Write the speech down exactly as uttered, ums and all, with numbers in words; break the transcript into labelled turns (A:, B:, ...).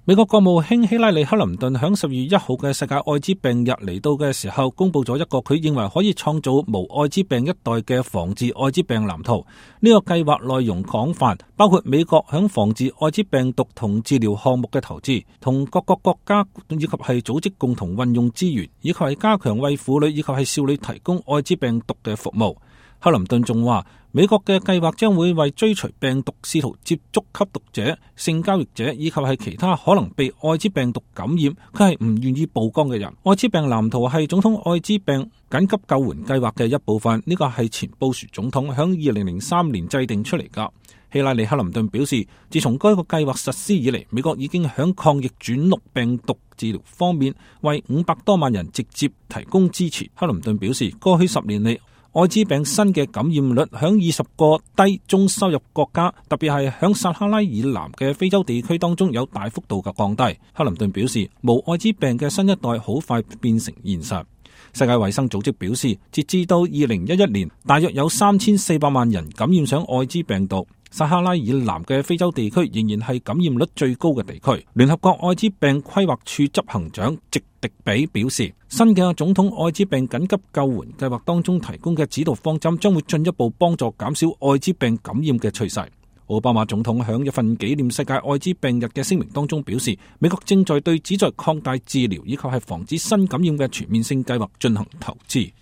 A: 美國國務卿希拉里克林頓響十月一號嘅世界艾滋病日嚟到嘅時候，公布咗一個佢認為可以創造無艾滋病一代嘅防治艾滋病藍圖。呢、這個計劃內容廣泛，包括美國響防治艾滋病毒同治療項目嘅投資，同各個國家以及係組織共同運用資源，以及係加強為婦女以及係少女提供艾滋病毒嘅服務。克林頓仲話，美國嘅計劃將會為追隨病毒、試圖接觸吸毒者、性交易者以及係其他可能被艾滋病毒感染，佢係唔願意曝光嘅人。艾滋病藍圖係總統艾滋病緊急救援計劃嘅一部分，呢個係前布殊總統響二零零三年制定出嚟噶。希拉里克林頓表示，自從該個計劃實施以嚟，美國已經響抗疫轉錄病毒治療方面為五百多萬人直接提供支持。克林頓表示，過去十年嚟，艾滋病新嘅感染率響二十個低中收入國家，特別係響撒哈拉以南嘅非洲地區當中有大幅度嘅降低。克林頓表示，無艾滋病嘅新一代好快變成現實。世界衛生組織表示，截至到二零一一年，大約有三千四百萬人感染上艾滋病毒。撒哈拉以南嘅非洲地區仍然係感染率最高嘅地區。聯合國艾滋病規劃處執行長席迪比表示，新嘅總統艾滋病緊急救援計劃當中提供嘅指導方針將會進一步幫助減少艾滋病感染嘅趨勢。奧巴馬總統響一份紀念世界艾滋病日嘅聲明當中表示，美國正在對旨在擴大治療以及係防止新感染嘅全面性計劃進行投資。